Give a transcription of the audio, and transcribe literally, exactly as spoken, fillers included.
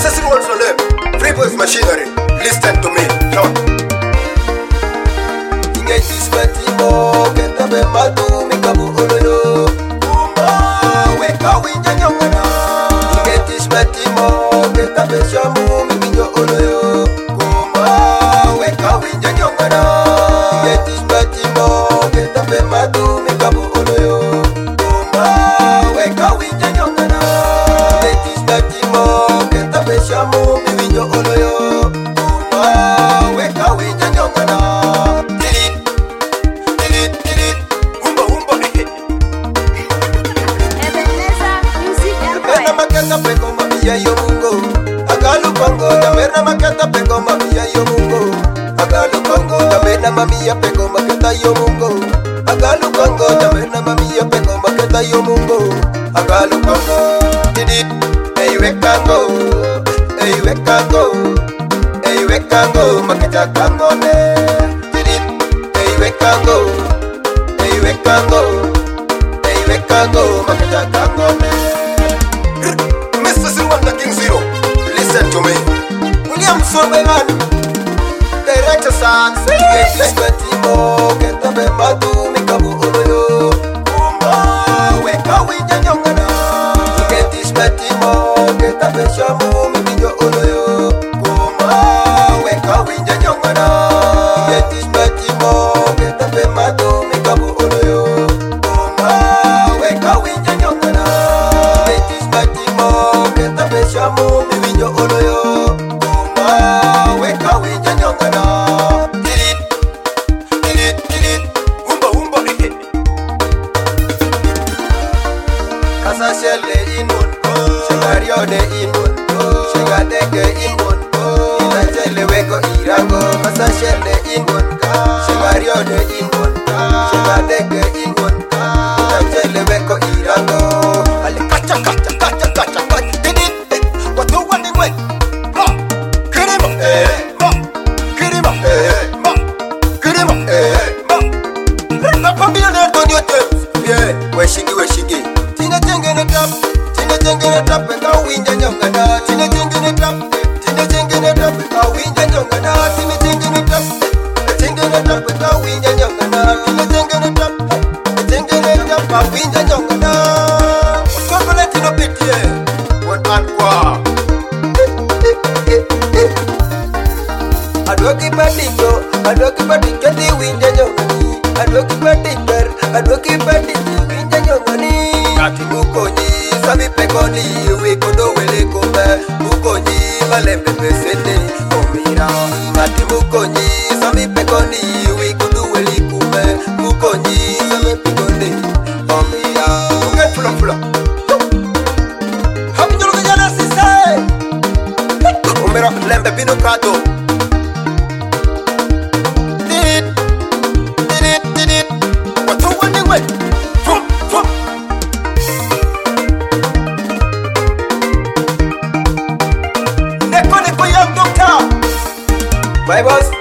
Mister Siri wants to live. Free boys machinery. Listen to me. Come. Inge ismatimo ketabe matu mikabu oloyo. Uma weka winja nyongana. Inge ismatimo ketabe shamu mikinyo oloyo. Uma weka winja nyongana. Inge ismatimo ketabe matu mikabu oloyo. Uma weka winja nyongana. Inge ismatimo ketabe shamu mikinyo oloyo. Uma weka winja nyongana. Makata peko mamiya yo mungo agalu kongo tamerna makata peko mamiya yo mungo agalu kongo tamerna mamiya peko makata yo mungo agalu kongo tamerna mamiya peko makata yo mungo agalu kongo didit ei wekango ei wekango ei wekango makata kango ne didit ei wekango ei wekango ei wekango makata kango ne. Mister Siri wants the King Zero. Listen to me. William Sorbeman, director son. Get this matimo, get the bematu, mikabu oloyo. Uma, weka winja nyongana. Get this matimo, get the beshamu, mikinyo oloyo. Uma, weka winja nyongana. Get this matimo, get the bematu, mikabu oloyo. Uma, weka winja nyongana. Shamu miwinyo oloyo. Uma weka winja nyongana. Tirit, tirit, tirit. Umba, umba, hehe. Kasa shele inun. Shegario de inun. Shegadeke inun. Ina shele weko irango. Kasa shele inun. Shegario de inun. Shegadeke inun. Ina shele weko irango. Ale kacha, kacha, kacha, kacha, kacha. Weshigi weshigi tina jengene trap tina jengene trap ka winja nyongana tina jengene trap tina jengene trap ka winja nyongana tina jengene trap jengene trap ka winja nyongana tina jengene trap jengene trap ka winja nyongana kokole tino pitie won an kwa adoki badingo adoki badingo di winja nyongani adoki badingo adoki badingo Kati mukonyi sabi pekoni wikodo wele kumbe mukonyi malembe pesene omira Kati mukonyi sabi pekoni wikodo wele kumbe mukonyi sabi pekoni omira Mugen fula fula Habi njolo kajana sise Omira lembe bino kato Didit Didit Didit Watu wani we Fum Fum Bye boss.